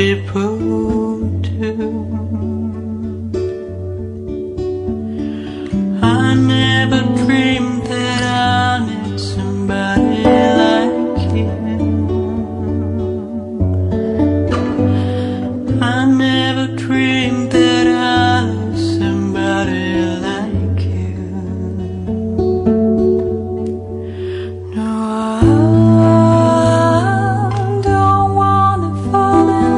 people do. I never dreamed that I need somebody like you. I never dreamed that I love somebody like you. No, I don't wanna fall in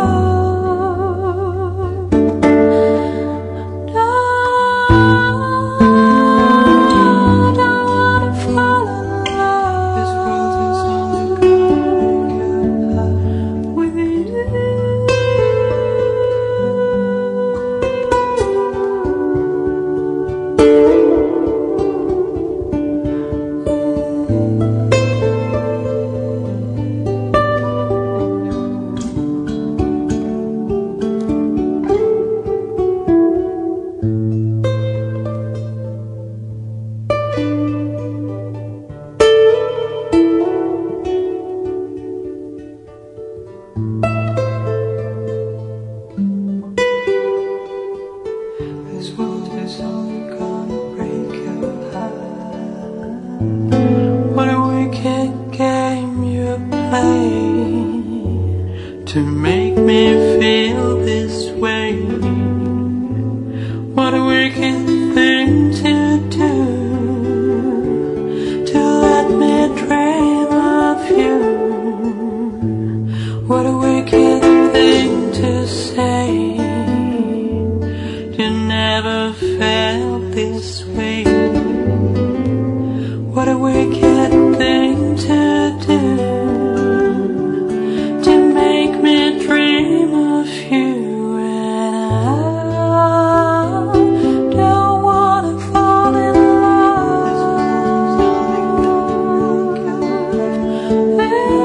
love. No, I don't wanna fall in love. This world is only gonna make with you. This world is only gonna break your heart. What a wicked game you play to make me feel this way. What a wicked thing to do, to let me dream of you. What a wicked thing to say. You never felt this way. What a wicked thing to do, to make me dream of you. And I don't wanna fall in love.